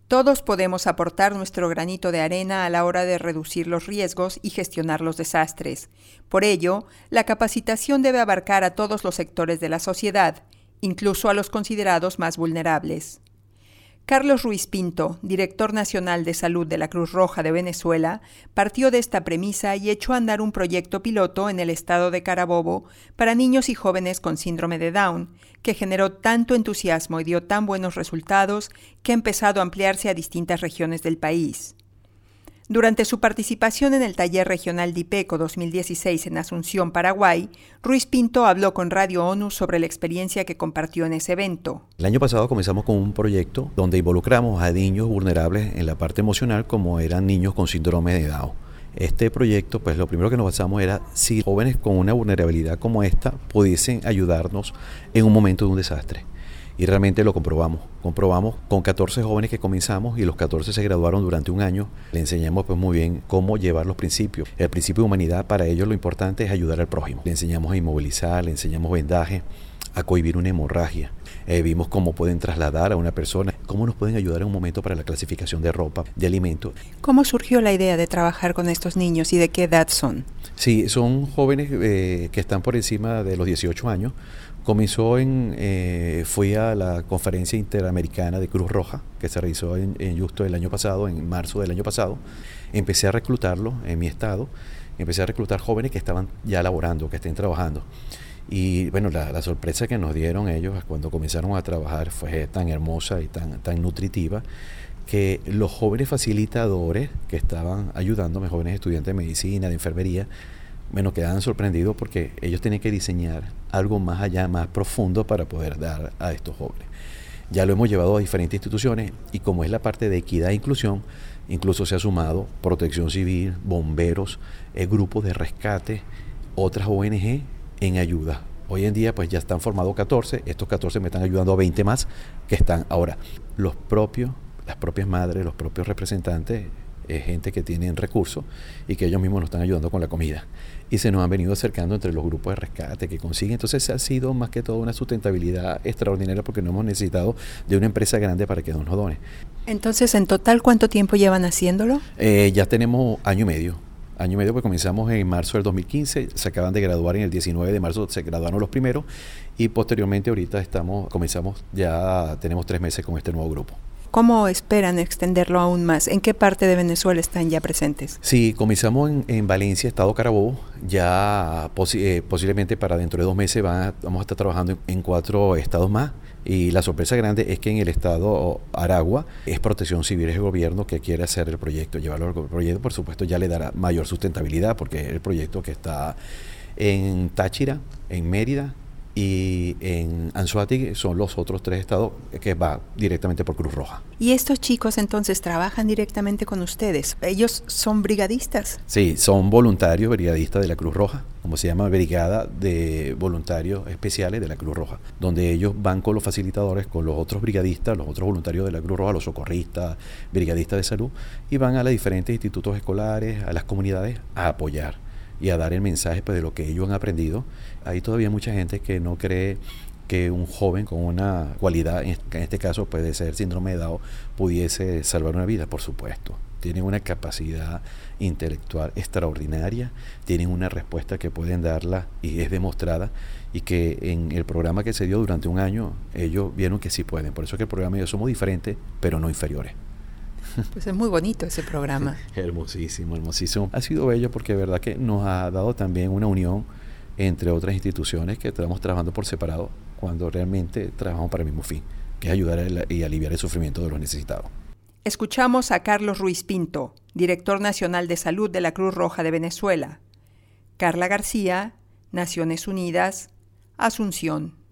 Todos podemos aportar nuestro granito de arena a la hora de reducir los riesgos y gestionar los desastres. Por ello, la capacitación debe abarcar a todos los sectores de la sociedad, incluso a los considerados más vulnerables. Carlos Ruiz Pinto, director nacional de salud de la Cruz Roja de Venezuela, partió de esta premisa y echó a andar un proyecto piloto en el estado de Carabobo para niños y jóvenes con síndrome de Down, que generó tanto entusiasmo y dio tan buenos resultados que ha empezado a ampliarse a distintas regiones del país. Durante su participación en el Taller Regional DIPECO 2016 en Asunción, Paraguay, Ruiz Pinto habló con Radio ONU sobre la experiencia que compartió en ese evento. El año pasado comenzamos con un proyecto donde involucramos a niños vulnerables en la parte emocional, como eran niños con síndrome de Down. Este proyecto, pues lo primero que nos basamos era si jóvenes con una vulnerabilidad como esta pudiesen ayudarnos en un momento de un desastre. Y realmente lo comprobamos. Comprobamos con 14 jóvenes que comenzamos y los 14 se graduaron durante un año. Le enseñamos pues muy bien cómo llevar los principios. El principio de humanidad, para ellos lo importante es ayudar al prójimo. Le enseñamos a inmovilizar, le enseñamos vendaje, a cohibir una hemorragia. Vimos cómo pueden trasladar a una persona, cómo nos pueden ayudar en un momento para la clasificación de ropa, de alimentos. ¿Cómo surgió la idea de trabajar con estos niños y de qué edad son? Sí, son jóvenes que están por encima de los 18 años. Comenzó fui a la conferencia interamericana de Cruz Roja, que se realizó justo el año pasado, en marzo del año pasado. Empecé a reclutarlo en mi estado, empecé a reclutar jóvenes que estaban ya laborando, que estén trabajando. Y bueno, la sorpresa que nos dieron ellos cuando comenzaron a trabajar fue tan hermosa y tan nutritiva, que los jóvenes facilitadores que estaban ayudándome, jóvenes estudiantes de medicina, de enfermería, bueno, quedaban sorprendidos porque ellos tenían que diseñar algo más allá, más profundo para poder dar a estos jóvenes. Ya lo hemos llevado a diferentes instituciones y como es la parte de equidad e inclusión, incluso se ha sumado Protección Civil, bomberos, grupos de rescate, otras ONG en ayuda. Hoy en día pues ya están formados 14, estos 14 me están ayudando a 20 más que están ahora. Las propias madres, los propios representantes, gente que tienen recursos y que ellos mismos nos están ayudando con la comida. Y se nos han venido acercando entre los grupos de rescate que consiguen. Entonces ha sido más que todo una sustentabilidad extraordinaria porque no hemos necesitado de una empresa grande para que nos done. Entonces, en total, ¿cuánto tiempo llevan haciéndolo? Ya tenemos año y medio, porque comenzamos en marzo del 2015, se acaban de graduar en el 19 de marzo, se graduaron los primeros y posteriormente ahorita tenemos 3 meses con este nuevo grupo. ¿Cómo esperan extenderlo aún más? ¿En qué parte de Venezuela están ya presentes? Sí, comenzamos en Valencia, estado Carabobo. Ya posiblemente para dentro de 2 meses vamos a estar trabajando en 4 estados más. Y la sorpresa grande es que en el estado Aragua es Protección Civil, es el gobierno que quiere hacer el proyecto. Llevarlo al proyecto, por supuesto, ya le dará mayor sustentabilidad porque es el proyecto que está en Táchira, en Mérida, y en Anzoátegui son los otros 3 estados que va directamente por Cruz Roja. ¿Y estos chicos entonces trabajan directamente con ustedes? ¿Ellos son brigadistas? Sí, son voluntarios brigadistas de la Cruz Roja, como se llama, Brigada de Voluntarios Especiales de la Cruz Roja, donde ellos van con los facilitadores, con los otros brigadistas, los otros voluntarios de la Cruz Roja, los socorristas, brigadistas de salud, y van a los diferentes institutos escolares, a las comunidades, a apoyar y a dar el mensaje pues, de lo que ellos han aprendido. Hay todavía mucha gente que no cree que un joven con una cualidad, en este caso puede ser síndrome de Down, pudiese salvar una vida. Por supuesto, tienen una capacidad intelectual extraordinaria, tienen una respuesta que pueden darla y es demostrada, y que en el programa que se dio durante un año ellos vieron que sí pueden. Por eso es que el programa y yo somos diferentes pero no inferiores. Pues es muy bonito ese programa. Hermosísimo, hermosísimo. Ha sido bello porque de verdad que nos ha dado también una unión entre otras instituciones que estamos trabajando por separado cuando realmente trabajamos para el mismo fin, que es ayudar y aliviar el sufrimiento de los necesitados. Escuchamos a Carlos Ruiz Pinto, director nacional de salud de la Cruz Roja de Venezuela. Carla García, Naciones Unidas, Asunción.